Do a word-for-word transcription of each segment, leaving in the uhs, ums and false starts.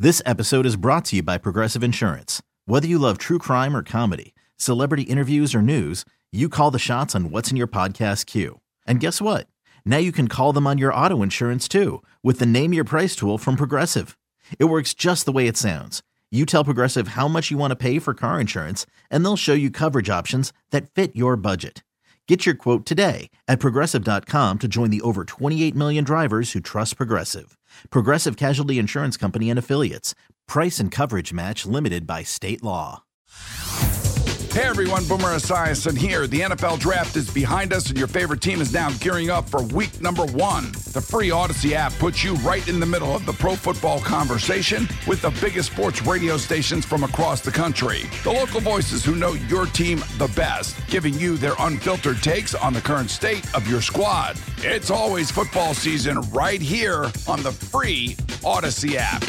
This episode is brought to you by Progressive Insurance. Whether you love true crime or comedy, celebrity interviews or news, you call the shots on what's in your podcast queue. And guess what? Now you can call them on your auto insurance too with the Name Your Price tool from Progressive. It works just the way it sounds. You tell Progressive how much you want to pay for car insurance, and they'll show you coverage options that fit your budget. Get your quote today at Progressive dot com to join the over twenty-eight million drivers who trust Progressive. Progressive Casualty Insurance Company and Affiliates. Price and coverage match limited by state law. Hey everyone, Boomer Esiason here. The N F L Draft is behind us and your favorite team is now gearing up for week number one. The free Odyssey app puts you right in the middle of the pro football conversation with the biggest sports radio stations from across the country. The local voices who know your team the best, giving you their unfiltered takes on the current state of your squad. It's always football season right here on the free Odyssey app.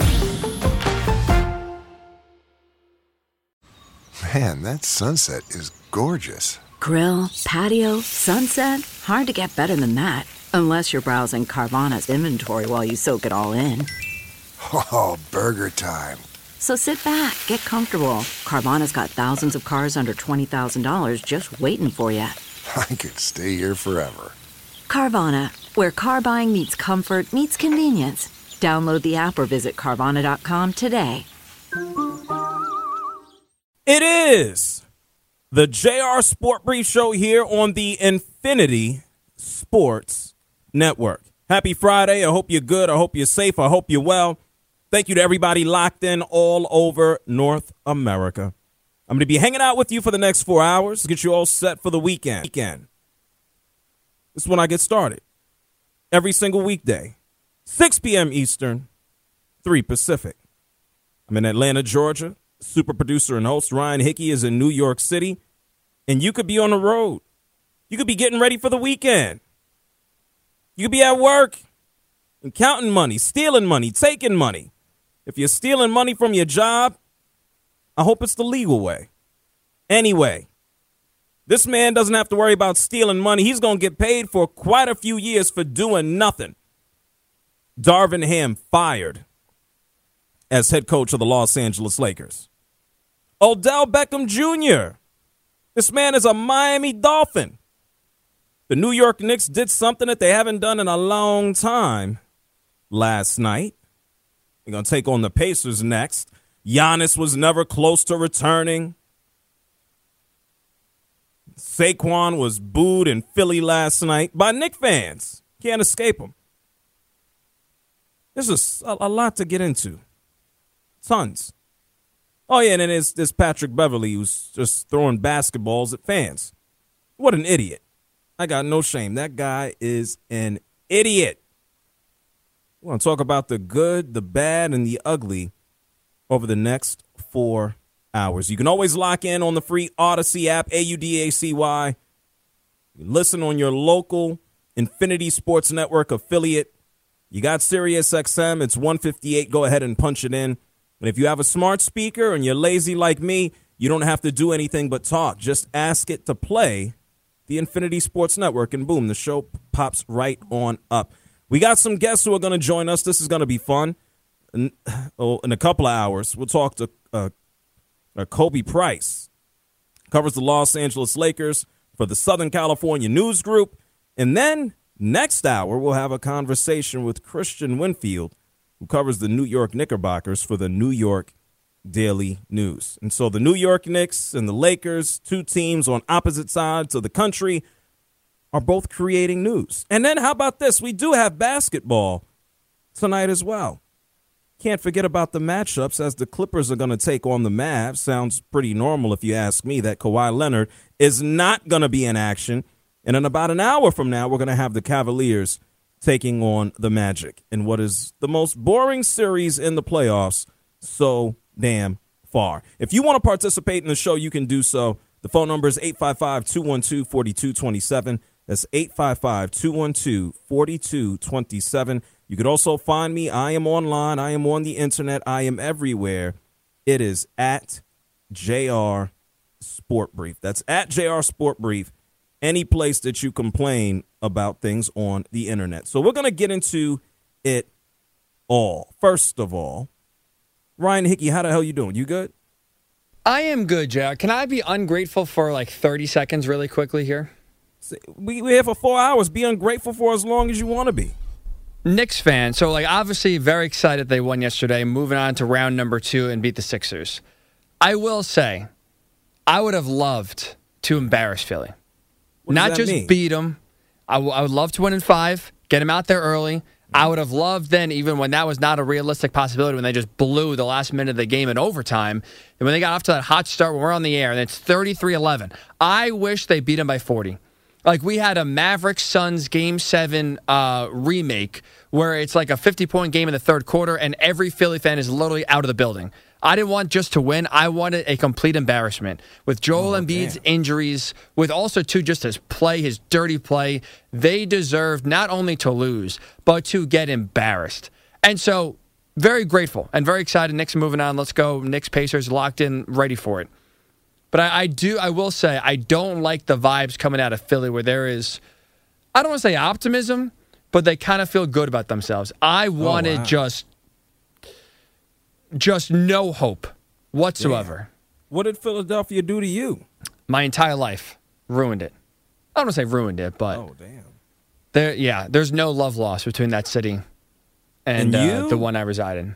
Man, that sunset is gorgeous. Grill, patio, sunset. Hard to get better than that. Unless you're browsing Carvana's inventory while you soak it all in. Oh, burger time. So sit back, get comfortable. Carvana's got thousands of cars under twenty thousand dollars just waiting for you. I could stay here forever. Carvana, where car buying meets comfort, meets convenience. Download the app or visit Carvana dot com today. It is the J R Sport Brief Show here on the Infinity Sports Network. Happy Friday. I hope you're good. I hope you're safe. I hope you're well. Thank you to everybody locked in all over North America. I'm going to be hanging out with you for the next four hours to get you all set for the weekend. Weekend. This is when I get started. Every single weekday, six p.m. Eastern, three Pacific. I'm in Atlanta, Georgia. Super producer and host Ryan Hickey is in New York City, and you could be on the road. You could be getting ready for the weekend. You could be at work and counting money, stealing money, taking money. If you're stealing money from your job, I hope it's the legal way. Anyway, this man doesn't have to worry about stealing money. He's going to get paid for quite a few years for doing nothing. Darvin Ham fired as head coach of the Los Angeles Lakers. Odell Beckham Junior This man is a Miami Dolphin. The New York Knicks did something that they haven't done in a long time last night. They're going to take on the Pacers next. Giannis was never close to returning. Saquon was booed in Philly last night by Knicks fans. Can't escape them. There's a, a lot to get into. Tons. Oh, yeah, and then there's, there's Patrick Beverly who's just throwing basketballs at fans. What an idiot. I got no shame. That guy is an idiot. We want to talk about the good, the bad, and the ugly over the next four hours. You can always lock in on the free Odyssey app, A U D A C Y. Listen on your local Infinity Sports Network affiliate. You got Sirius X M. It's one fifty-eight. Go ahead and punch it in. And if you have a smart speaker and you're lazy like me, you don't have to do anything but talk. Just ask it to play the Infinity Sports Network, and boom, the show pops right on up. We got some guests who are going to join us. This is going to be fun. In, oh, in a couple of hours, we'll talk to uh, uh, Kobe Price. Covers the Los Angeles Lakers for the Southern California News Group. And then next hour, we'll have a conversation with Christian Winfield, who covers the New York Knickerbockers for the New York Daily News. And so the New York Knicks and the Lakers, two teams on opposite sides of the country, are both creating news. And then how about this? We do have basketball tonight as well. Can't forget about the matchups as the Clippers are going to take on the Mavs. Sounds pretty normal if you ask me that Kawhi Leonard is not going to be in action. And in about an hour from now, we're going to have the Cavaliers taking on the Magic in what is the most boring series in the playoffs so damn far. If you want to participate in the show, you can do so. The phone number is eight five five, two one two, four two two seven. That's eight five five, two one two, four two two seven. You could also find me. I am online. I am on the internet. I am everywhere. It is at J R Sport Brief. That's at J R Sport Brief. Any place that you complain about things on the internet. So we're going to get into it all. First of all, Ryan Hickey, how the hell you doing? You good? I am good, Jack. Can I be ungrateful for like thirty seconds really quickly here? We, we're here for four hours. Be ungrateful for as long as you want to be. Knicks fan. So, like, obviously very excited they won yesterday, moving on to round number two and beat the Sixers. I will say, I would have loved to embarrass Philly. What does Not that just mean? beat them. I, w- I would love to win in five, get them out there early. I would have loved then, even when that was not a realistic possibility, when they just blew the last minute of the game in overtime, and when they got off to that hot start when we're on the air, and it's thirty-three eleven. I wish they beat them by forty. Like, we had a Mavericks Suns Game seven uh, remake where it's like a fifty-point game in the third quarter, and every Philly fan is literally out of the building. I didn't want just to win. I wanted a complete embarrassment. With Joel Oh, Embiid's damn. injuries, with also, too, just his play, his dirty play, they deserved not only to lose, but to get embarrassed. And so, very grateful and very excited. Knicks moving on. Let's go. Knicks Pacers locked in, ready for it. But I, I do, I will say, I don't like the vibes coming out of Philly where there is, I don't want to say optimism, but they kind of feel good about themselves. I wanted wow. just, just no hope whatsoever. What did Philadelphia do to you? My entire life ruined it. I don't want to say ruined it, but Oh, damn. there, yeah, there's no love lost between that city And and, uh, you? the one I reside in.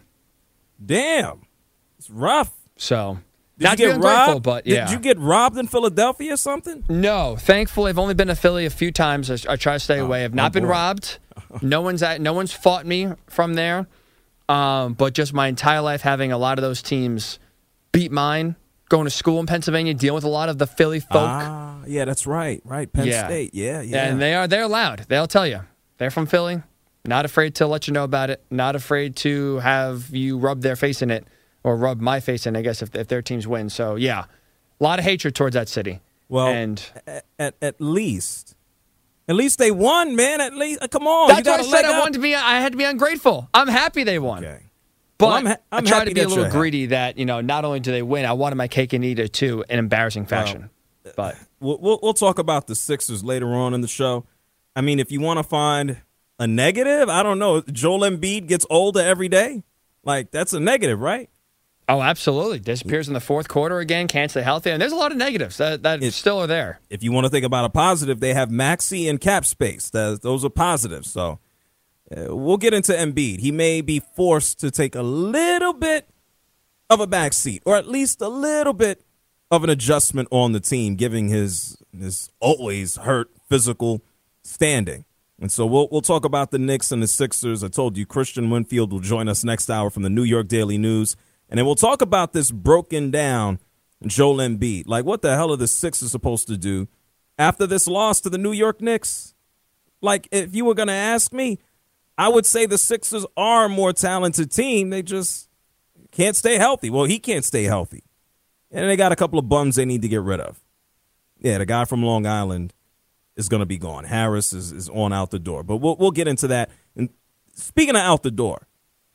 Damn. It's rough. So, Did not you to get be ungrateful, robbed? but yeah. Did you get robbed in Philadelphia or something? No, thankfully, I've only been to Philly a few times. I, I try to stay away. I've not oh, been boy. robbed. No one's at, no one's fought me from there. Um, but just my entire life having a lot of those teams beat mine. Going to school in Pennsylvania, dealing with a lot of the Philly folk. Ah, yeah, that's right. Right, Penn Yeah. State. Yeah, yeah. And they are they're loud. They'll tell you. They're from Philly. Not afraid to let you know about it. Not afraid to have you rub their face in it or rub my face in, I guess, if, if their teams win. So, yeah, a lot of hatred towards that city. well, and at, at at least, at least they won, man. At least, uh, come on. that's you why I gotta said leg I up. wanted to be. I had to be ungrateful. I'm happy they won. Okay. But Well, I'm ha- I'm I tried happy to be a that little you're happy. greedy that, you know, not only do they win, I wanted my cake and eat it too in embarrassing fashion. but We'll, we'll we'll talk about the Sixers later on in the show. I mean, if you want to find a negative, I don't know. Joel Embiid gets older every day. Like, that's a negative, right? oh, absolutely. Disappears in the fourth quarter again, can't stay healthy. And there's a lot of negatives that, that It's- still are there. If you want to think about a positive, they have Maxey and cap space. That, those are positives. So uh, we'll get into Embiid. He may be forced to take a little bit of a back seat, or at least a little bit of an adjustment on the team, given his his always hurt physical standing. And so we'll we'll talk about the Knicks and the Sixers. I told you Christian Winfield will join us next hour from the New York Daily News. And then we'll talk about this broken down Joel Embiid. Like, what the hell are the Sixers supposed to do after this loss to the New York Knicks? Like, if you were going to ask me, I would say the Sixers are a more talented team. They just can't stay healthy. Well, he can't stay healthy. And they got a couple of bums they need to get rid of. Yeah, the guy from Long Island is going to be gone. Harris is, is on out the door. But we'll, we'll get into that. And speaking of out the door,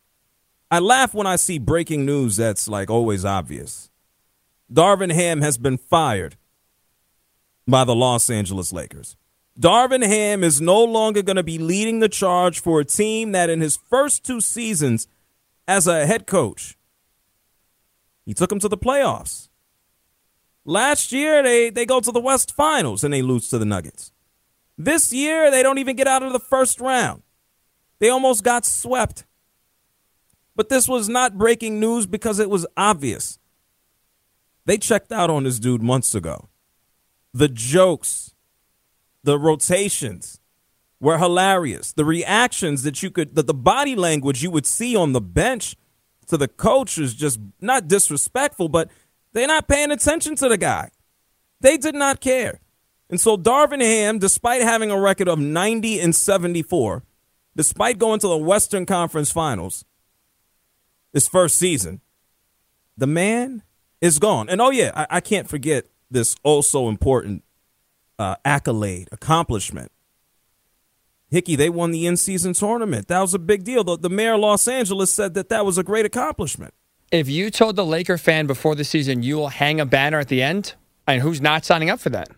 I laugh when I see breaking news that's like always obvious. Darvin Ham has been fired by the Los Angeles Lakers. Darvin Ham is no longer going to be leading the charge for a team that in his first two seasons as a head coach, he took them to the playoffs. Last year, they, they go to the West Finals and they lose to the Nuggets. This year, they don't even get out of the first round. They almost got swept. But this was not breaking news because it was obvious. They checked out on this dude months ago. The jokes, the rotations were hilarious. The reactions that you could, that the body language you would see on the bench to the coach is just not disrespectful, but they're not paying attention to the guy. They did not care. And so Darvin Ham, despite having a record of ninety and seventy-four, despite going to the Western Conference Finals this first season, the man is gone. And oh yeah, I, I can't forget this also important uh, accolade, accomplishment. Hickey, they won the in-season tournament. That was a big deal. The, the mayor of Los Angeles said that that was a great accomplishment. If you told the Laker fan before the season you will hang a banner at the end, and who's not signing up for that?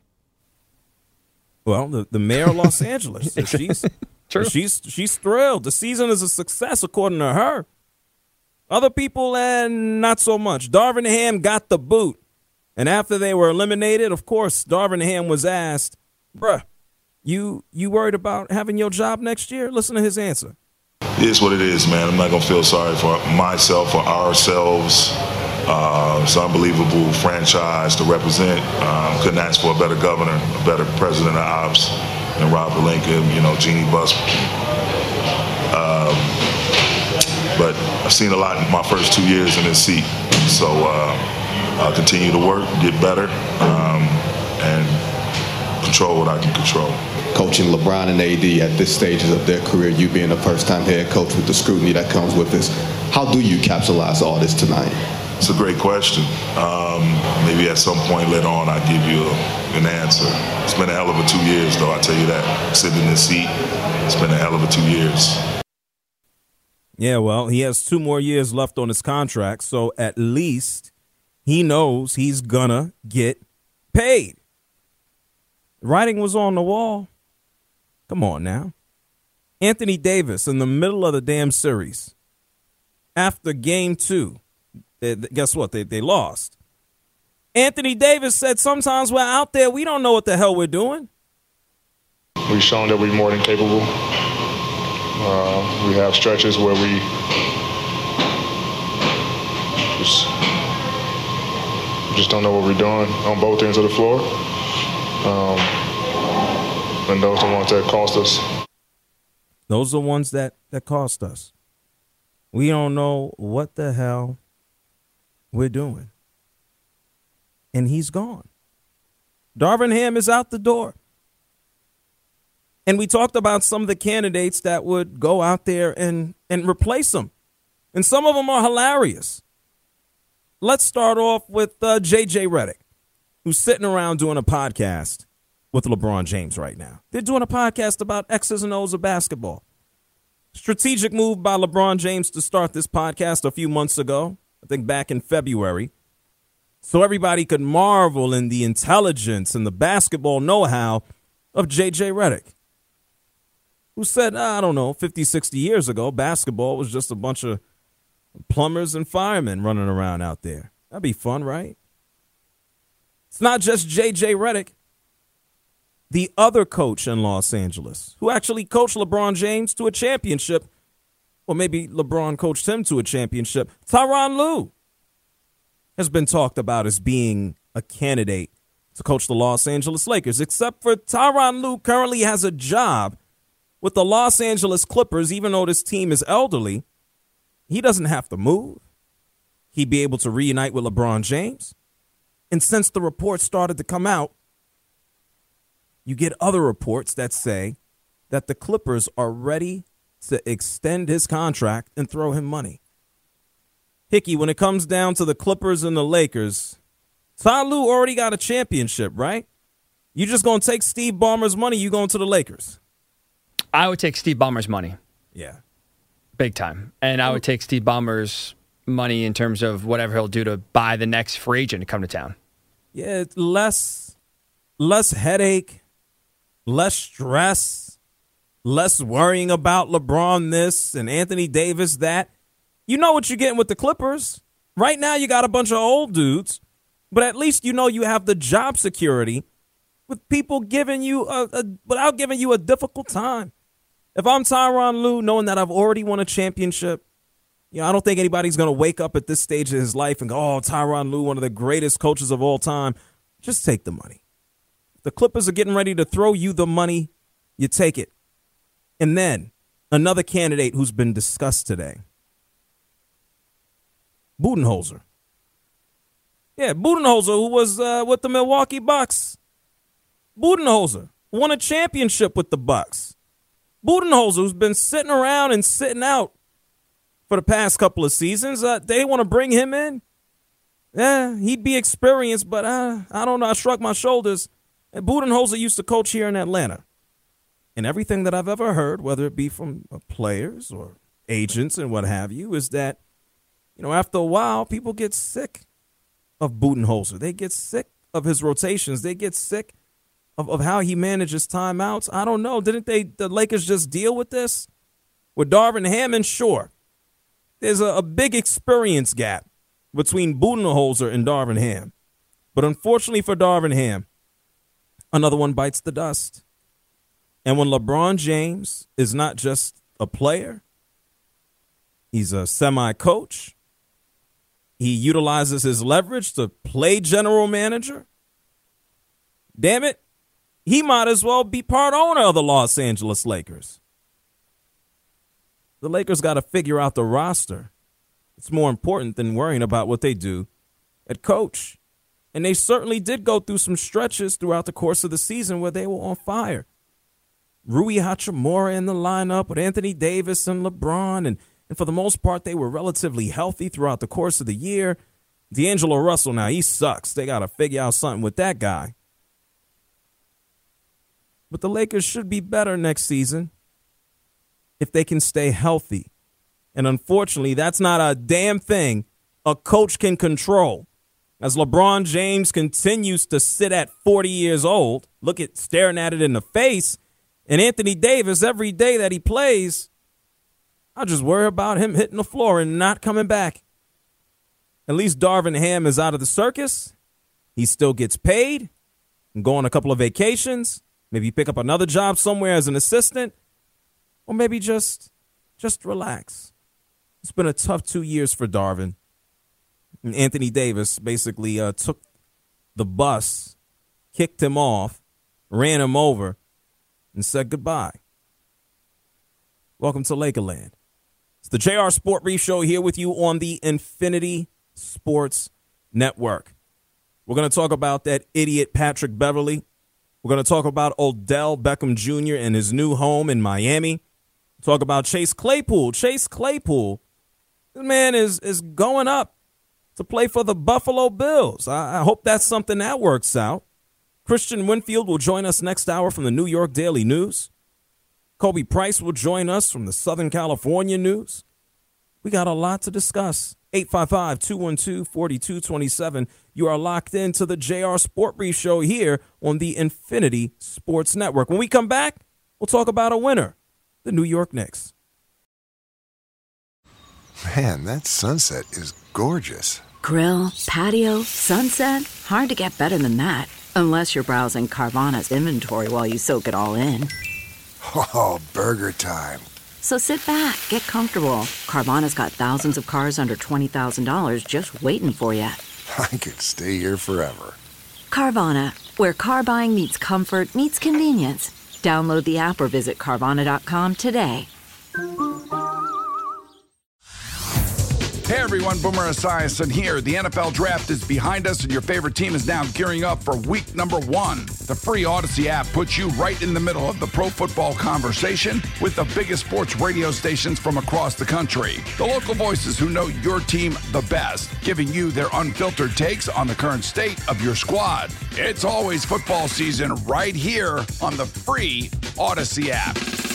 Well, the, the mayor of Los Angeles, she's True. she's she's thrilled. The season is a success according to her. Other people, eh, not so much. Darvin Ham got the boot. And after they were eliminated, of course, Darvin Ham was asked, bruh, you you worried about having your job next year? Listen to his answer. It is what it is, man. I'm not going to feel sorry for myself or ourselves. Uh, it's an unbelievable franchise to represent. Um, couldn't ask for a better governor, a better president of ops than Rob Pelinka, you know, Jeannie Buss. Um, but I've seen a lot in my first two years in this seat. So uh, I'll continue to work, get better, um, and control what I can control. Coaching LeBron and A D at this stage of their career, you being a first-time head coach with the scrutiny that comes with this, how do you capitalize all this tonight? It's a great question. Um, maybe at some point later on I'll give you a, an answer. It's been a hell of a two years, though, I'll tell you that. Sitting in this seat, it's been a hell of a two years. Yeah, well, he has two more years left on his contract, so at least he knows he's gonna get paid. The writing was on the wall. Come on now. Anthony Davis in the middle of the damn series. After game two, they, guess what? They, they lost. Anthony Davis said sometimes we're out there, we don't know what the hell we're doing. We've shown that we're more than capable. Uh, we have stretches where we just, just don't know what we're doing on both ends of the floor. Um, and those are the ones that cost us. Those are the ones that, that cost us. We don't know what the hell we're doing. And he's gone. Darvin Ham is out the door. And we talked about some of the candidates that would go out there and, and replace him. And some of them are hilarious. Let's start off with uh, J J Redick, who's sitting around doing a podcast with LeBron James right now. They're doing a podcast about X's and O's of basketball. Strategic move by LeBron James to start this podcast a few months ago, I think back in February, so everybody could marvel in the intelligence and the basketball know-how of J J Redick, who said, I don't know, fifty, sixty years ago, basketball was just a bunch of plumbers and firemen running around out there. That'd be fun, right? It's not just J J Redick. The other coach in Los Angeles, who actually coached LeBron James to a championship, or maybe LeBron coached him to a championship, Tyronn Lue, has been talked about as being a candidate to coach the Los Angeles Lakers, except for Tyronn Lue currently has a job with the Los Angeles Clippers. Even though this team is elderly, he doesn't have to move. He'd be able to reunite with LeBron James. And since the reports started to come out, you get other reports that say that the Clippers are ready to extend his contract and throw him money. Hickey, when it comes down to the Clippers and the Lakers, Ty Lue already got a championship, right? You just going to take Steve Ballmer's money, you going to the Lakers? I would take Steve Ballmer's money. Yeah. Big time. And I would take Steve Ballmer's money in terms of whatever he'll do to buy the next free agent to come to town. Yeah, it's less, less headache, less stress, less worrying about LeBron this and Anthony Davis that. You know what you're getting with the Clippers. Right now you got a bunch of old dudes, but at least you know you have the job security with people giving you a, a without giving you a difficult time. If I'm Tyronn Lue, knowing that I've already won a championship, you know, I don't think anybody's going to wake up at this stage of his life and go, oh, Tyronn Lue, one of the greatest coaches of all time. Just take the money. The Clippers are getting ready to throw you the money. You take it. And then another candidate who's been discussed today, Budenholzer. Yeah, Budenholzer, who was uh, with the Milwaukee Bucks. Budenholzer won a championship with the Bucks. Budenholzer, who's been sitting around and sitting out for the past couple of seasons, uh, they want to bring him in. Yeah, he'd be experienced, but uh, I don't know. I shrugged my shoulders. And Budenholzer used to coach here in Atlanta. And everything that I've ever heard, whether it be from players or agents and what have you, is that, you know, after a while, people get sick of Budenholzer. They get sick of his rotations. They get sick of, of how he manages timeouts. I don't know. Didn't they, the Lakers just deal with this? With Darvin Ham? Sure. there's a, a big experience gap between Budenholzer and Darvin Ham. But unfortunately for Darvin Ham, another one bites the dust. And when LeBron James is not just a player, he's a semi-coach. He utilizes his leverage to play general manager. Damn it, he might as well be part owner of the Los Angeles Lakers. The Lakers got to figure out the roster. It's more important than worrying about what they do at coach. And they certainly did go through some stretches throughout the course of the season where they were on fire. Rui Hachimura in the lineup with Anthony Davis and LeBron. And, and for the most part, they were relatively healthy throughout the course of the year. D'Angelo Russell, now, he sucks. They got to figure out something with that guy. But the Lakers should be better next season if they can stay healthy. And unfortunately, that's not a damn thing a coach can control. As LeBron James continues to sit at forty years old, look at staring at it in the face, and Anthony Davis, every day that he plays, I just worry about him hitting the floor and not coming back. At least Darvin Ham is out of the circus. He still gets paid and go on a couple of vacations. Maybe pick up another job somewhere as an assistant. Or maybe just, just relax. It's been a tough two years for Darvin. And Anthony Davis basically uh, took the bus, kicked him off, ran him over, and said goodbye. Welcome to Lakerland. It's the J R Sport Brief Show here with you on the Infinity Sports Network. We're going to talk about that idiot Patrick Beverley. We're going to talk about Odell Beckham Junior and his new home in Miami. Talk about Chase Claypool. Chase Claypool, this man is, is going up to play for the Buffalo Bills. I, I hope that's something that works out. Christian Winfield will join us next hour from the New York Daily News. Kobe Price will join us from the Southern California News. We got a lot to discuss. eight five five, two one two, four two two seven. You are locked into the J R Sport Brief Show here on the Infinity Sports Network. When we come back, we'll talk about a winner, the New York Knicks. Man, that sunset is gorgeous. Grill, patio, sunset. Hard to get better than that. Unless you're browsing Carvana's inventory while you soak it all in. Oh, burger time. So sit back, get comfortable. Carvana's got thousands of cars under twenty thousand dollars just waiting for you. I could stay here forever. Carvana, where car buying meets comfort, meets convenience. Download the app or visit Carvana dot com today. Hey everyone, Boomer Esiason here. The N F L Draft is behind us and your favorite team is now gearing up for week number one. The free Odyssey app puts you right in the middle of the pro football conversation with the biggest sports radio stations from across the country. The local voices who know your team the best, giving you their unfiltered takes on the current state of your squad. It's always football season right here on the free Odyssey app.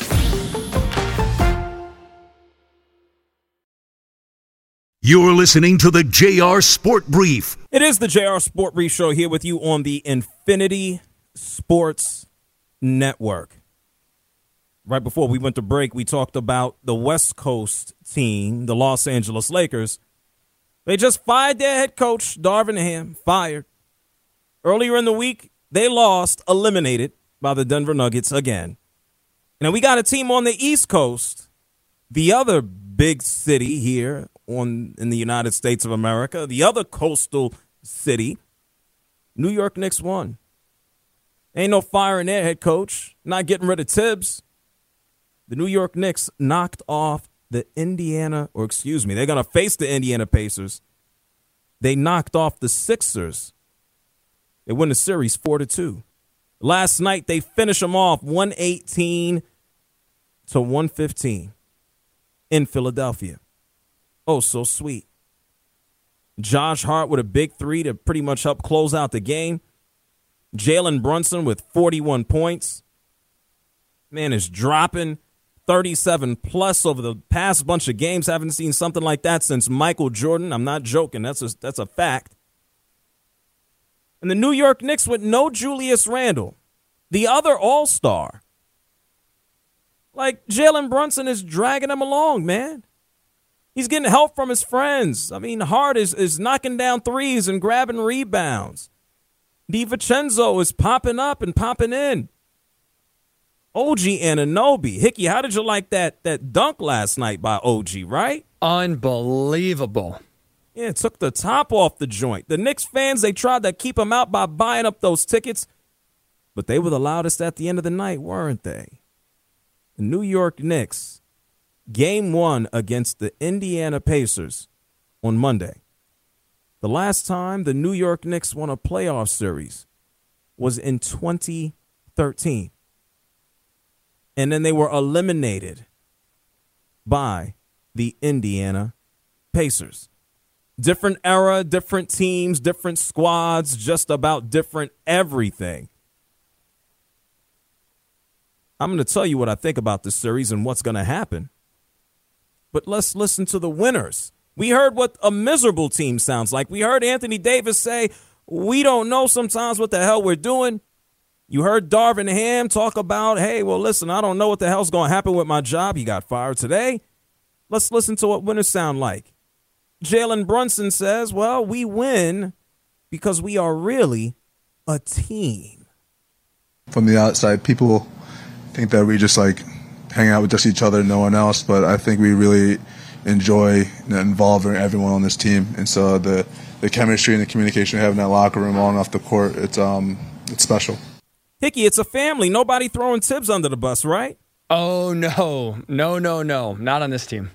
You're listening to the J R Sport Brief. It is the J R Sport Brief Show here with you on the Infinity Sports Network. Right before we went to break, we talked about the West Coast team, the Los Angeles Lakers. They just fired their head coach, Darvin Ham, fired. Earlier in the week, they lost, eliminated by the Denver Nuggets again. And we got a team on the East Coast, the other big city here on in the United States of America, the other coastal city. New York Knicks won. Ain't no firing their head coach, not getting rid of Tibbs. The New York Knicks knocked off the Indiana, or excuse me, they're going to face the Indiana Pacers. They knocked off the Sixers. They win the series four to two. Last night, they finished them off one eighteen to one fifteen in Philadelphia. Oh, so sweet. Josh Hart with a big three to pretty much help close out the game. Jalen Brunson with forty-one points. Man is dropping thirty-seven plus over the past bunch of games. Haven't seen something like that since Michael Jordan. I'm not joking. That's a, that's a fact. And the New York Knicks with no Julius Randle, the other all-star. Like, Jalen Brunson is dragging them along, man. He's getting help from his friends. I mean, Hart is, is knocking down threes and grabbing rebounds. DiVincenzo is popping up and popping in. O G Anunoby. Hickey, how did you like that that dunk last night by O G, right? Unbelievable. Yeah, it took the top off the joint. The Knicks fans, they tried to keep him out by buying up those tickets, but they were the loudest at the end of the night, weren't they? The New York Knicks, game one against the Indiana Pacers on Monday. The last time the New York Knicks won a playoff series was in twenty thirteen. And then they were eliminated by the Indiana Pacers. Different era, different teams, different squads, just about different everything. I'm going to tell you what I think about this series and what's going to happen. But let's listen to the winners. We heard what a miserable team sounds like. We heard Anthony Davis say, we don't know sometimes what the hell we're doing. You heard Darvin Ham talk about, hey, well, listen, I don't know what the hell's going to happen with my job. He got fired today. Let's listen to what winners sound like. Jalen Brunson says, well, we win because we are really a team. From the outside, people think that we just like hang out with just each other and no one else, but I think we really enjoy involving everyone on this team. And so the, the chemistry and the communication we have in that locker room on and off the court, it's um it's special. Hickey, it's a family. Nobody throwing Tibbs under the bus, right? Oh, no. No, no, no. Not on this team.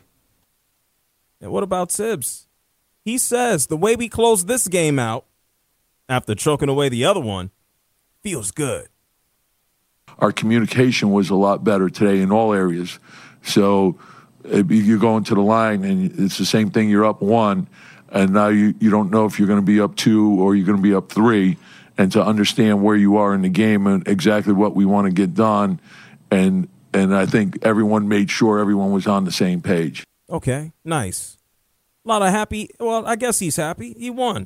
And what about Tibbs? He says the way we closed this game out after choking away the other one feels good. Our communication was a lot better today in all areas. So you're going to the line, and it's the same thing. You're up one, and now you, you don't know if you're going to be up two or you're going to be up three. And to understand where you are in the game and exactly what we want to get done. And and I think everyone made sure everyone was on the same page. Okay, nice. A lot of happy. Well, I guess he's happy. He won.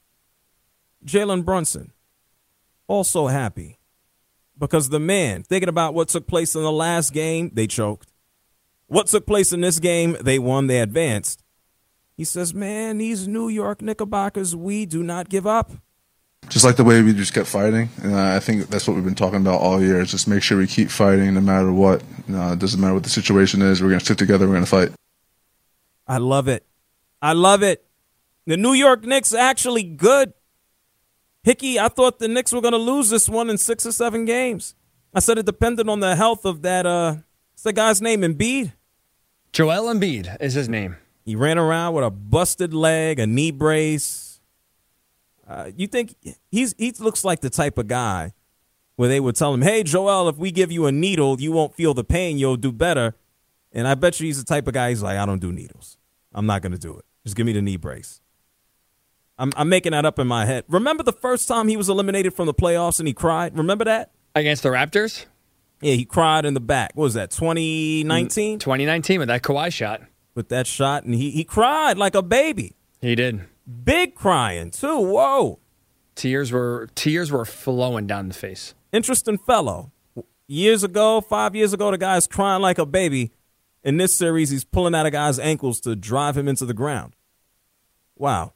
Jalen Brunson, also happy. Because the man, thinking about what took place in the last game, they choked. What took place in this game, they won, they advanced. He says, man, these New York Knickerbockers, we do not give up. Just like the way we just kept fighting, and I think that's what we've been talking about all year, is just make sure we keep fighting no matter what. Uh, it doesn't matter what the situation is. We're going to stick together. We're going to fight. I love it. I love it. The New York Knicks are actually good. Hickey, I thought the Knicks were going to lose this one in six or seven games. I said it depended on the health of that, uh, what's the guy's name, Embiid? Joel Embiid is his name. He ran around with a busted leg, a knee brace. Uh, you think he's he looks like the type of guy where they would tell him, hey, Joel, if we give you a needle, you won't feel the pain. You'll do better. And I bet you he's the type of guy he's like, I don't do needles. I'm not going to do it. Just give me the knee brace. I'm, I'm making that up in my head. Remember the first time he was eliminated from the playoffs and he cried? Remember that? Against the Raptors? Yeah, he cried in the back. What was that, twenty nineteen? twenty nineteen with that Kawhi shot. With that shot, and he, he cried like a baby. He did. Big crying, too. Whoa. Tears were tears were flowing down the face. Interesting fellow. Years ago, five years ago, the guy's crying like a baby. In this series, he's pulling out a guy's ankles to drive him into the ground. Wow.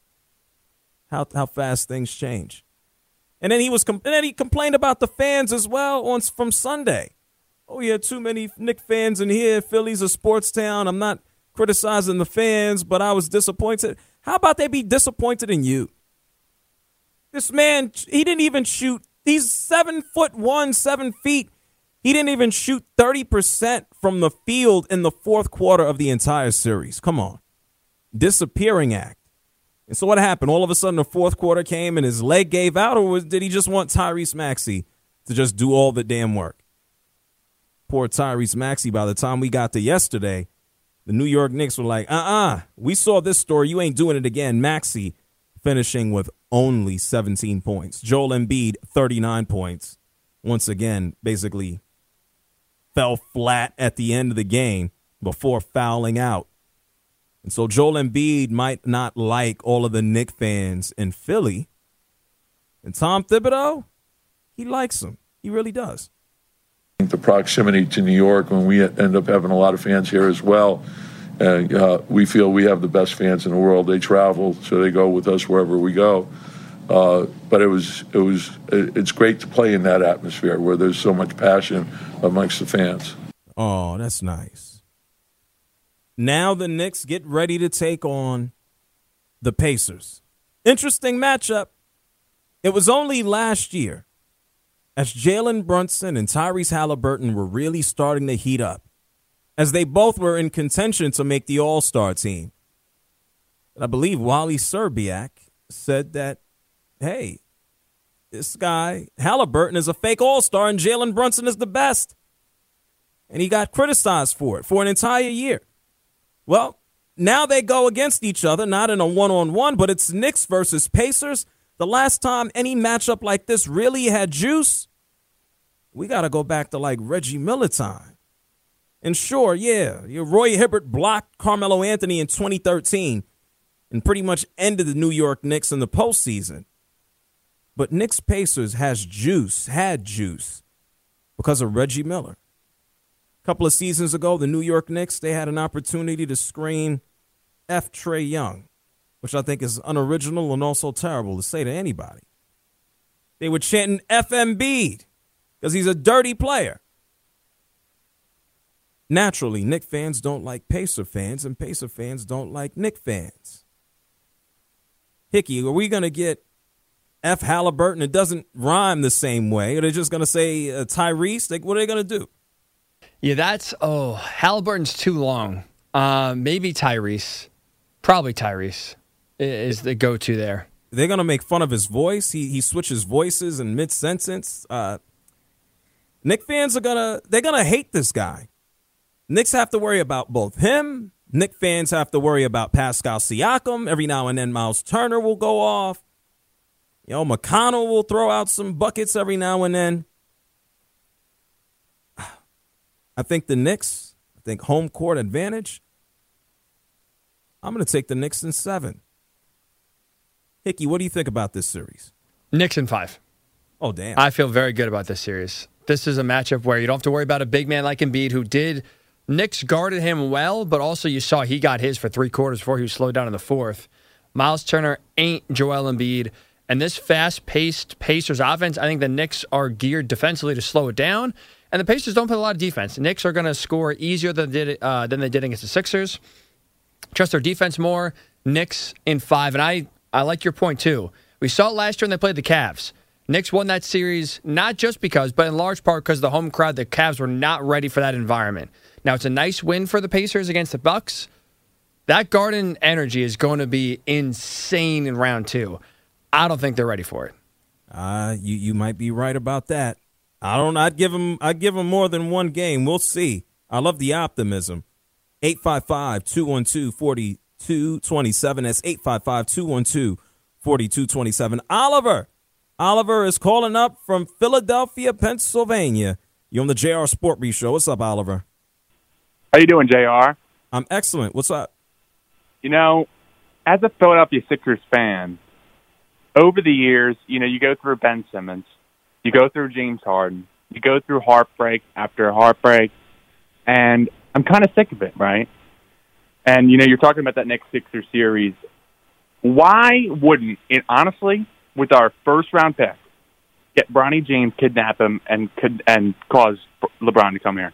How how fast things change. And then he was and then he complained about the fans as well on from Sunday. Oh, yeah, too many Knicks fans in here. Philly's a sports town. I'm not criticizing the fans, but I was disappointed. How about they be disappointed in you? This man, he didn't even shoot. He's seven foot one, seven feet. He didn't even shoot thirty percent from the field in the fourth quarter of the entire series. Come on. Disappearing act. And so what happened? All of a sudden the fourth quarter came and his leg gave out, or was, did he just want Tyrese Maxey to just do all the damn work? Poor Tyrese Maxey, by the time we got to yesterday, the New York Knicks were like, uh-uh, we saw this story. You ain't doing it again. Maxey finishing with only seventeen points. Joel Embiid, thirty-nine points. Once again, basically fell flat at the end of the game before fouling out. And so Joel Embiid might not like all of the Knicks fans in Philly. And Tom Thibodeau, he likes him. He really does. The proximity to New York, when we end up having a lot of fans here as well, And uh, we feel we have the best fans in the world. They travel, so they go with us wherever we go. Uh, but it was, it was, it's great to play in that atmosphere where there's so much passion amongst the fans. Oh, that's nice. Now the Knicks get ready to take on the Pacers. Interesting matchup. It was only last year, as Jalen Brunson and Tyrese Halliburton were really starting to heat up, as they both were in contention to make the All-Star team. I believe Wally Szczerbiak said that, hey, this guy, Halliburton, is a fake All-Star and Jalen Brunson is the best. And he got criticized for it for an entire year. Well, now they go against each other, not in a one-on-one, but it's Knicks versus Pacers. The last time any matchup like this really had juice, we got to go back to like Reggie Miller time. And sure, yeah, your Roy Hibbert blocked Carmelo Anthony in twenty thirteen and pretty much ended the New York Knicks in the postseason. But Knicks Pacers has juice, had juice, because of Reggie Miller. A couple of seasons ago, the New York Knicks, they had an opportunity to screen F. Trae Young, which I think is unoriginal and also terrible to say to anybody. They were chanting F. Embiid because he's a dirty player. Naturally, Knick fans don't like Pacer fans, and Pacer fans don't like Knick fans. Hickey, are we going to get F. Halliburton? It doesn't rhyme the same way. Are they just going to say uh, Tyrese? Like, what are they going to do? Yeah, that's, oh, Halliburton's too long. Uh, maybe Tyrese. Probably Tyrese is the go-to there. They're going to make fun of his voice. He he switches voices in mid-sentence. Uh, Knick fans are going to, they're going to hate this guy. Knicks have to worry about both him. Knick fans have to worry about Pascal Siakam. Every now and then Miles Turner will go off. You know, McConnell will throw out some buckets every now and then. I think the Knicks, I think home court advantage. I'm going to take the Knicks in seven. Hickey, what do you think about this series? Knicks in five. Oh, damn. I feel very good about this series. This is a matchup where you don't have to worry about a big man like Embiid, who did, Knicks guarded him well, but also you saw he got his for three quarters before he was slowed down in the fourth. Miles Turner ain't Joel Embiid. And this fast-paced Pacers offense, I think the Knicks are geared defensively to slow it down. And the Pacers don't play a lot of defense. The Knicks are going to score easier than they, did, uh, than they did against the Sixers. Trust their defense more. Knicks in five. And I, I like your point, too. We saw it last year when they played the Cavs. Knicks won that series not just because, but in large part because of the home crowd. The Cavs were not ready for that environment. Now, it's a nice win for the Pacers against the Bucks. That Garden energy is going to be insane in round two. I don't think they're ready for it. Uh, you, you might be right about that. I don't. I'd give them. I'd give them more than one game. We'll see. I love the optimism. eight five five, two one two, four two two seven. That's eight five five, two one two, four two two seven. Oliver. Oliver is calling up from Philadelphia, Pennsylvania. You're on the J R Sport Brief Show. What's up, Oliver? How you doing, J R? I'm excellent. What's up? You know, as a Philadelphia Sixers fan, over the years, you know, you go through Ben Simmons. You go through James Harden. You go through heartbreak after heartbreak. And I'm kind of sick of it, right? And, you know, you're talking about that next Sixers series. Why wouldn't it, honestly, with our first-round pick, get Bronny James, kidnap him, and could and cause LeBron to come here?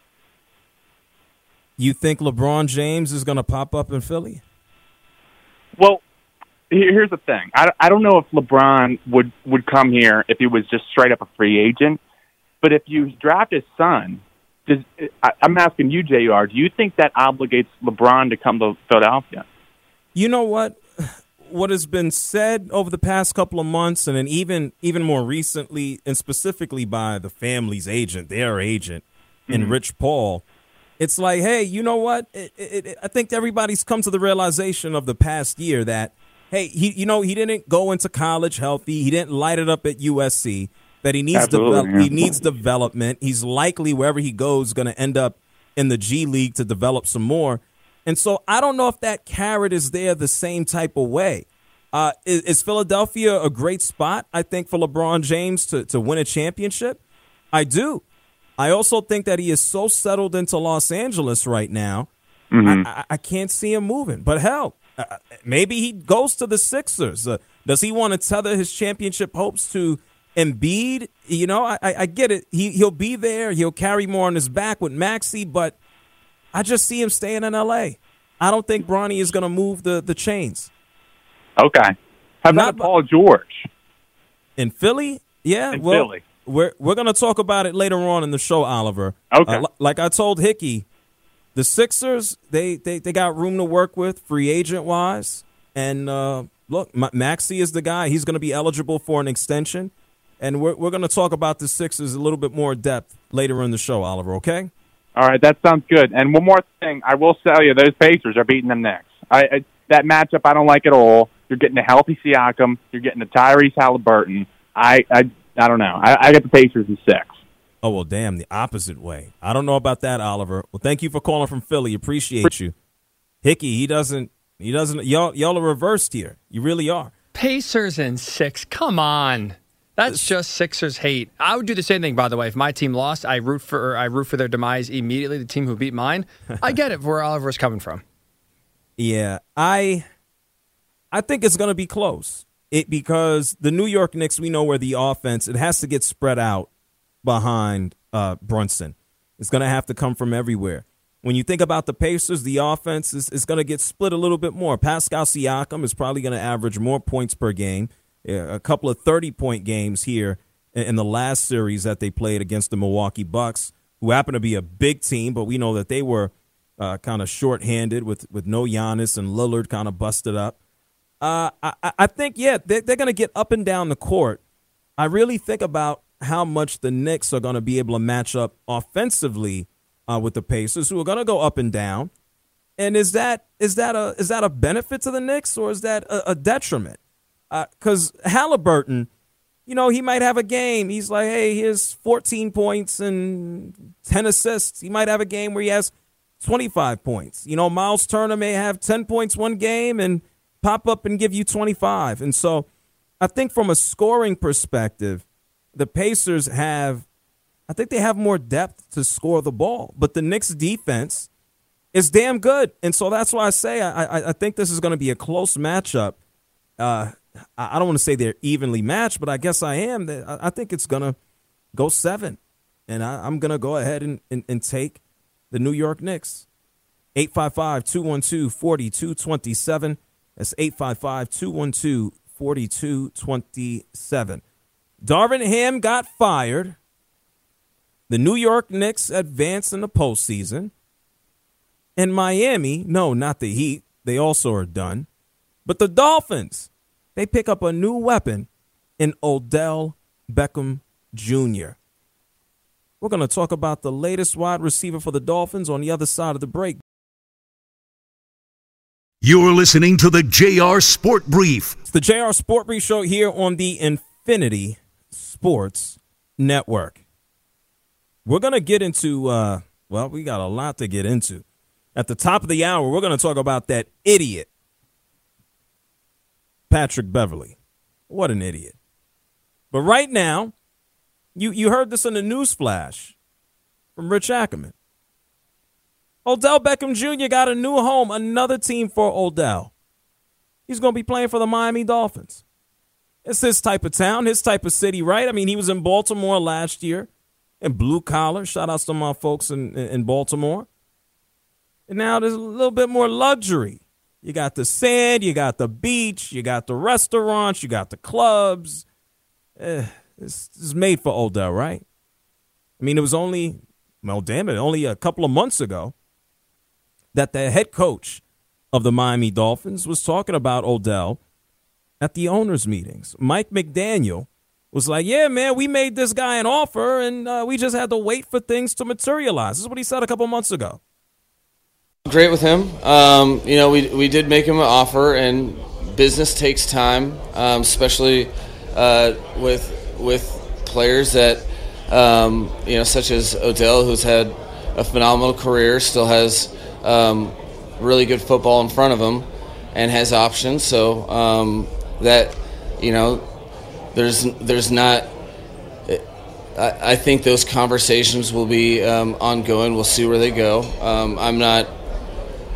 You think LeBron James is going to pop up in Philly? Well, here's the thing. I, I don't know if LeBron would, would come here if he was just straight up a free agent. But if you draft his son, does, I, I'm asking you, J R, do you think that obligates LeBron to come to Philadelphia? You know what? What has been said over the past couple of months, and then even even more recently, and specifically by the family's agent, their agent, and mm-hmm. Rich Paul, it's like, hey, you know what? It, it, it, I think everybody's come to the realization of the past year that, hey, he, you know, he didn't go into college healthy. He didn't light it up at U S C. That he needs develop, yeah. he needs development. He's likely wherever he goes going to end up in the G League to develop some more. And so I don't know if that carrot is there the same type of way. Uh, is, is Philadelphia a great spot, I think, for LeBron James to, to win a championship? I do. I also think that he is so settled into Los Angeles right now Mm-hmm. I, I, I can't see him moving. But hell, uh, maybe he goes to the Sixers. Uh, does he want to tether his championship hopes to Embiid? You know, I, I get it. He, he'll be there. He'll carry more on his back with Maxey, but I just see him staying in L A. I don't think Bronny is going to move the, the chains. Okay. How about Paul George? In Philly? Yeah, in well, Philly. we're we're going to talk about it later on in the show, Oliver. Okay. Uh, like I told Hickey, the Sixers, they, they, they got room to work with free agent-wise. And, uh, look, M- Maxey is the guy. He's going to be eligible for an extension. And we're we're going to talk about the Sixers a little bit more in depth later in the show, Oliver, okay? All right, that sounds good. And one more thing, I will tell you, those Pacers are beating them Knicks. I, I that matchup I don't like at all. You're getting a healthy Siakam. You're getting a Tyrese Halliburton. I I, I don't know. I, I got the Pacers in six. Oh, well, damn, the opposite way. I don't know about that, Oliver. Well, thank you for calling from Philly. Appreciate you. Hickey, he doesn't, he doesn't, y'all, y'all are reversed here. You really are. Pacers in six. Come on. That's just Sixers hate. I would do the same thing, by the way. If my team lost, I root for I root for their demise immediately, the team who beat mine. I get it where Oliver's coming from. Yeah, I I think it's going to be close. It because the New York Knicks, we know where the offense, it has to get spread out behind uh, Brunson. It's going to have to come from everywhere. When you think about the Pacers, the offense is, is going to get split a little bit more. Pascal Siakam is probably going to average more points per game. A couple of thirty-point games here in the last series that they played against the Milwaukee Bucks, who happen to be a big team, but we know that they were uh, kind of shorthanded with, with no Giannis and Lillard kind of busted up. Uh, I, I think, yeah, they're, they're going to get up and down the court. I really think about how much the Knicks are going to be able to match up offensively uh, with the Pacers, who are going to go up and down. And is that is that a is that a benefit to the Knicks, or is that a, a detriment? Because uh, Halliburton, you know, he might have a game. He's like, hey, here's fourteen points and ten assists. He might have a game where he has twenty-five points. You know, Miles Turner may have ten points one game and pop up and give you twenty-five. And so I think from a scoring perspective, the Pacers have, I think they have more depth to score the ball. But the Knicks defense is damn good. And so that's why I say I, I, I think this is going to be a close matchup. Uh I don't want to say they're evenly matched, but I guess I am. I think it's going to go seven. And I, I'm going to go ahead and, and, and take the New York Knicks. eight five five, two one two, four two two seven. That's eight five five, two one two, four two two seven. Darvin Ham got fired. The New York Knicks advance in the postseason. And Miami, no, not the Heat. They also are done. But the Dolphins, they pick up a new weapon in Odell Beckham Junior We're going to talk about the latest wide receiver for the Dolphins on the other side of the break. You're listening to the J R Sport Brief. It's the J R Sport Brief show here on the Infinity Sports Network. We're going to get into, uh, well, we got a lot to get into. At the top of the hour, we're going to talk about that idiot, Patrick Beverley. What an idiot. But right now, you, you heard this in the news flash from Rich Ackerman. Odell Beckham Junior got a new home, another team for Odell. He's going to be playing for the Miami Dolphins. It's his type of town, his type of city, right? I mean, he was in Baltimore last year in blue collar. Shout outs to my folks in, in Baltimore. And now there's a little bit more luxury. You got the sand, you got the beach, you got the restaurants, you got the clubs. Eh, this is made for Odell, right? I mean, it was only, well, damn it, only a couple of months ago that the head coach of the Miami Dolphins was talking about Odell at the owners' meetings. Mike McDaniel was like, yeah, man, we made this guy an offer, and uh, we just had to wait for things to materialize. This is what he said a couple months ago. Great with him. Um, you know, we we did make him an offer, and business takes time, um, especially uh, with with players that um, you know, such as Odell, who's had a phenomenal career, still has um, really good football in front of him, and has options. So um, that you know, there's there's not. I, I think those conversations will be um, ongoing. We'll see where they go. Um, I'm not.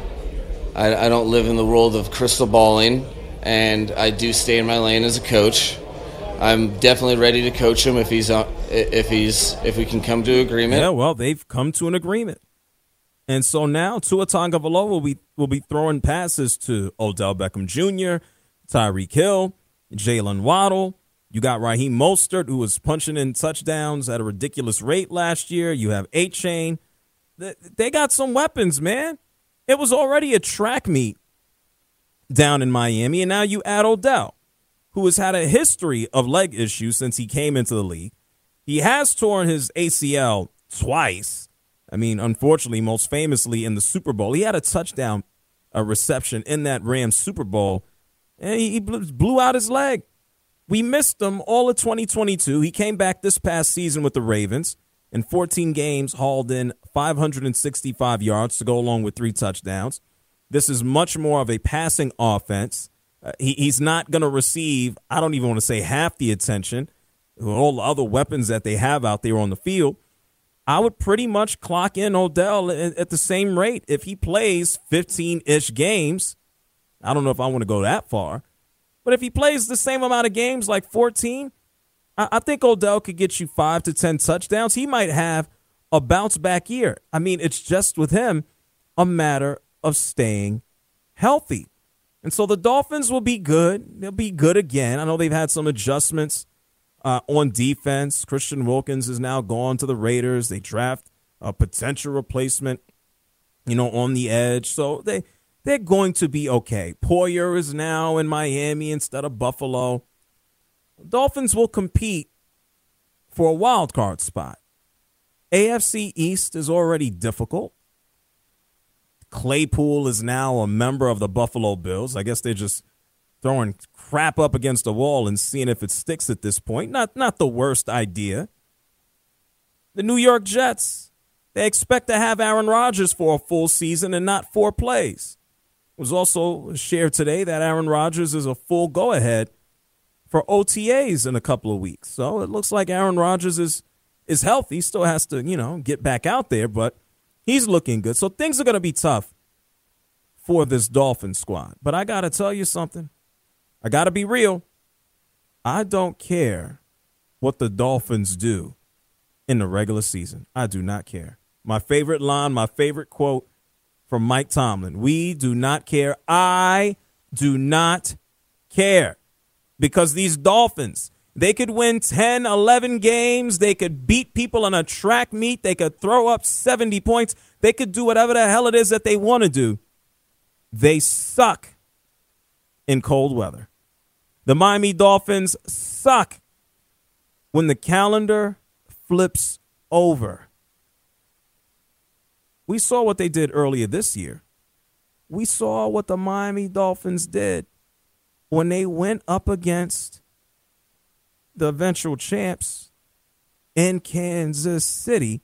I, I don't live in the world of crystal balling, and I do stay in my lane as a coach. I'm definitely ready to coach him if he's on, if he's if we can come to agreement. Yeah, well, they've come to an agreement, and so now Tua Tagovailoa will be will be throwing passes to Odell Beckham Junior, Tyreek Hill, Jalen Waddle. You got Raheem Mostert, who was punching in touchdowns at a ridiculous rate last year. You have A-Chain. They got some weapons, man. It was already a track meet down in Miami, and now you add Odell, who has had a history of leg issues since he came into the league. He has torn his A C L twice. I mean, unfortunately, most famously in the Super Bowl. He had a touchdown a reception in that Rams Super Bowl, and he blew out his leg. We missed him all of twenty twenty-two. He came back this past season with the Ravens. In fourteen games, hauled in five hundred sixty-five yards to go along with three touchdowns. This is much more of a passing offense. Uh, he, he's not going to receive, I don't even want to say half the attention, all the other weapons that they have out there on the field. I would pretty much clock in Odell at, at the same rate. If he plays fifteen-ish games, I don't know if I want to go that far, but if he plays the same amount of games, like fourteen, I, I think Odell could get you five to ten touchdowns. He might have a bounce-back year. I mean, it's just with him a matter of staying healthy. And so the Dolphins will be good. They'll be good again. I know they've had some adjustments uh, on defense. Christian Wilkins is now gone to the Raiders. They draft a potential replacement, you know, on the edge. So they, they're going to be okay. Poyer is now in Miami instead of Buffalo. Dolphins will compete for a wild card spot. A F C East is already difficult. Claypool is now a member of the Buffalo Bills. I guess they're just throwing crap up against the wall and seeing if it sticks at this point. Not, not the worst idea. The New York Jets, they expect to have Aaron Rodgers for a full season and not four plays. It was also shared today that Aaron Rodgers is a full go-ahead for O T As in a couple of weeks. So it looks like Aaron Rodgers is is healthy. He still has to, you know, get back out there, but he's looking good. So things are going to be tough for this Dolphins squad. But I got to tell you something. I got to be real. I don't care what the Dolphins do in the regular season. I do not care. My favorite line, my favorite quote from Mike Tomlin. We do not care. I do not care. Because these Dolphins, they could win ten, eleven games. They could beat people in a track meet. They could throw up seventy points. They could do whatever the hell it is that they want to do. They suck in cold weather. The Miami Dolphins suck when the calendar flips over. We saw what they did earlier this year. We saw what the Miami Dolphins did when they went up against the eventual champs in Kansas City,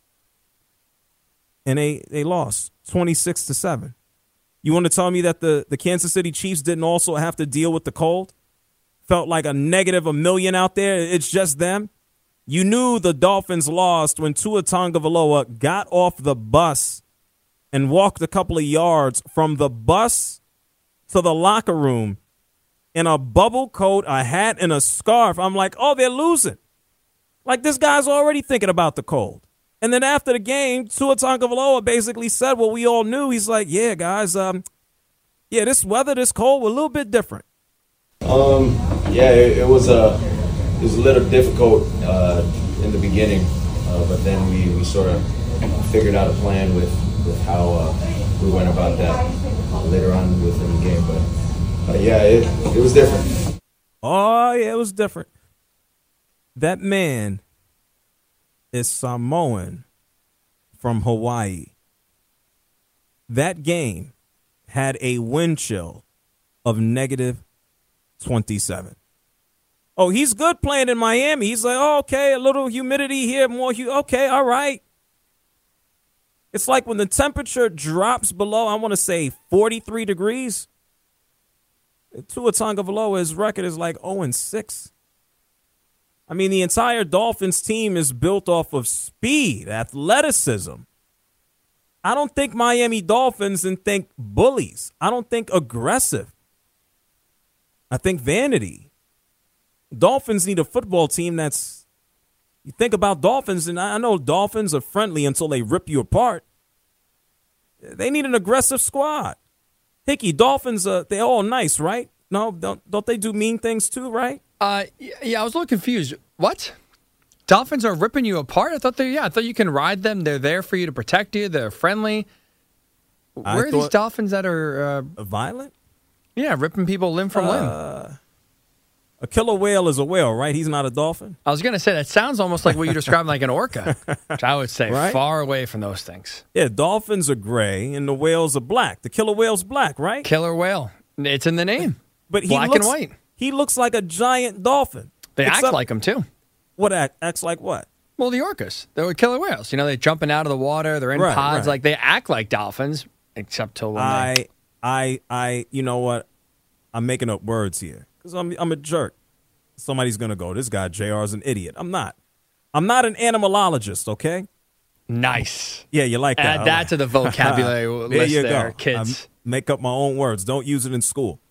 and they, they lost twenty-six to seven. You want to tell me that the, the Kansas City Chiefs didn't also have to deal with the cold? Felt like a negative a million out there. It's just them. You knew the Dolphins lost when Tua Tagovailoa got off the bus and walked a couple of yards from the bus to the locker room in a bubble coat, a hat, and a scarf. I'm like, oh, they're losing. Like, this guy's already thinking about the cold. And then after the game, Tua Tagovailoa basically said what we all knew. He's like, yeah, guys, um, yeah, this weather, this cold, was a little bit different. Um, yeah, it, it was a it was a little difficult uh, in the beginning, uh, but then we, we sort of figured out a plan with, with how uh, we went about that later on within the game. But Uh, yeah, it, it was different. Oh, yeah, it was different. That man is Samoan from Hawaii. That game had a wind chill of negative twenty-seven. Oh, he's good playing in Miami. He's like, oh, okay, a little humidity here, more hu- okay, all right. It's like when the temperature drops below, I want to say forty-three degrees. Tua Tagovailoa, his record is like oh and six. I mean, the entire Dolphins team is built off of speed, athleticism. I don't think Miami Dolphins and think bullies. I don't think aggressive. I think vanity. Dolphins need a football team that's, you think about Dolphins, and I know Dolphins are friendly until they rip you apart. They need an aggressive squad. Hickey, Dolphins, uh, they're all nice, right? No, don't, don't they do mean things too, right? Uh, yeah, I was a little confused. What? Dolphins are ripping you apart? I thought they, yeah, I thought you can ride them. They're there for you to protect you. They're friendly. Where I are these Dolphins that are uh, violent? Yeah, ripping people limb from uh, limb. A killer whale is a whale, right? He's not a dolphin. I was going to say that sounds almost like what you described like an orca, which I would say Right? far away from those things. Yeah, dolphins are gray and the whales are black. The killer whale's black, right? Killer whale. It's in the name. But he Black looks, and white. He looks like a giant dolphin. They Except- act like them too. What act, acts like what? Well, the orcas. They're killer whales. You know, they're jumping out of the water. They're in Right, pods. right. Like they act like dolphins, except till when I, they. I, I, you know what? I'm making up words here because I'm, I'm a jerk. Somebody's gonna go, this guy J R's an idiot. I'm not. I'm not an animalologist. Okay. Nice. Yeah, you like that. Add I that like- to the vocabulary there list you there, go. kids. I make up my own words. Don't use it in school.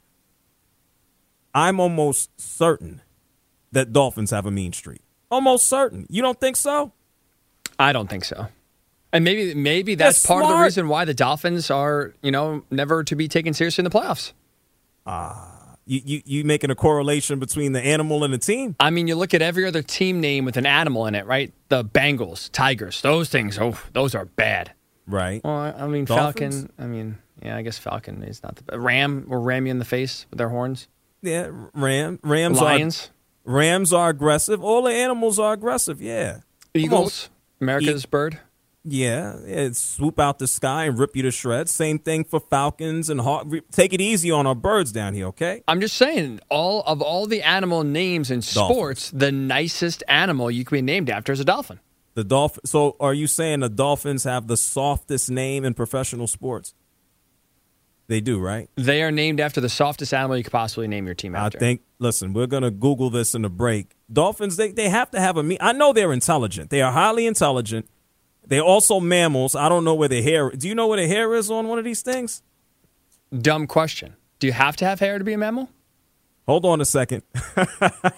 I'm almost certain that Dolphins have a mean streak. Almost certain. You don't think so? I don't think so. And maybe maybe that's They're part of the smart. reason why the Dolphins are, you know, never to be taken seriously in the playoffs. You, you you making a correlation between the animal and the team? I mean, you look at every other team name with an animal in it, right? The Bengals, Tigers, those things, oh, those are bad. Right. Well, I I mean, Dolphins? Falcon, I mean, yeah, I guess Falcon is not the Ram will ram you in the face with their horns. Yeah, Ram Rams Lions. are Rams are aggressive. All the animals are aggressive. Yeah. Eagles, America's E- bird. Yeah, yeah, swoop out the sky and rip you to shreds. Same thing for falcons and hawk. Take it easy on our birds down here, okay? I'm just saying, all of all the animal names in sports, the nicest animal you can be named after is a dolphin. The dolphin. So, are you saying the Dolphins have the softest name in professional sports? They do, right? They are named after the softest animal you could possibly name your team after. I think. Listen, we're gonna Google this in the break. Dolphins. They they have to have a. me- I know they're intelligent. They are highly intelligent. They're also mammals. I don't know where the hair. Do you know where the hair is on one of these things? Dumb question. Do you have to have hair to be a mammal? Hold on a second. I,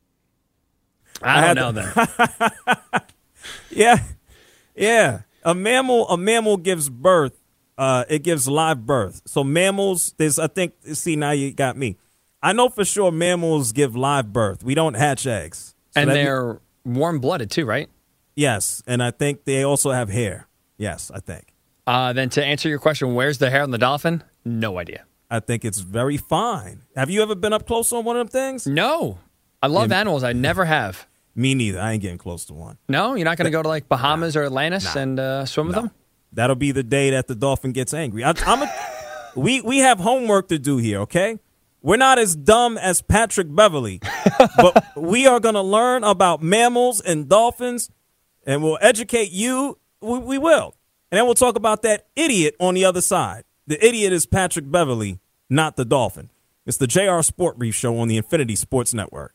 I don't know had then. Yeah, yeah. A mammal. A mammal gives birth. Uh, it gives live birth. So mammals. There's. I think. See, now you got me. I know for sure mammals give live birth. We don't hatch eggs. So And that- they're warm-blooded too, right? Yes, and I think they also have hair. Yes, I think. Uh, then to answer your question, where's the hair on the dolphin? No idea. I think it's very fine. Have you ever been up close on one of them things? No. I love Yeah. animals. I never have. Me neither. I ain't getting close to one. No? You're not going to go to like Bahamas or Atlantis and uh, swim with them? That'll be the day that the dolphin gets angry. I, I'm a, we we have homework to do here. Okay, we're not as dumb as Patrick Beverly, but we are going to learn about mammals and dolphins, and we'll educate you. We, we will, and then we'll talk about that idiot on the other side. The idiot is Patrick Beverly, not the dolphin. It's the J R Sport Brief Show on the Infinity Sports Network.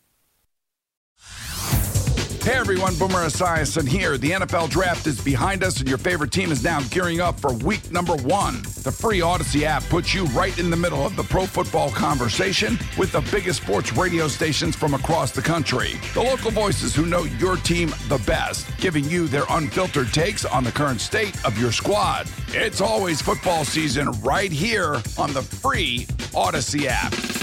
Hey everyone, Boomer Esiason here. The N F L Draft is behind us and your favorite team is now gearing up for week number one. The free Odyssey app puts you right in the middle of the pro football conversation with the biggest sports radio stations from across the country. The local voices who know your team the best, giving you their unfiltered takes on the current state of your squad. It's always football season right here on the free Odyssey app.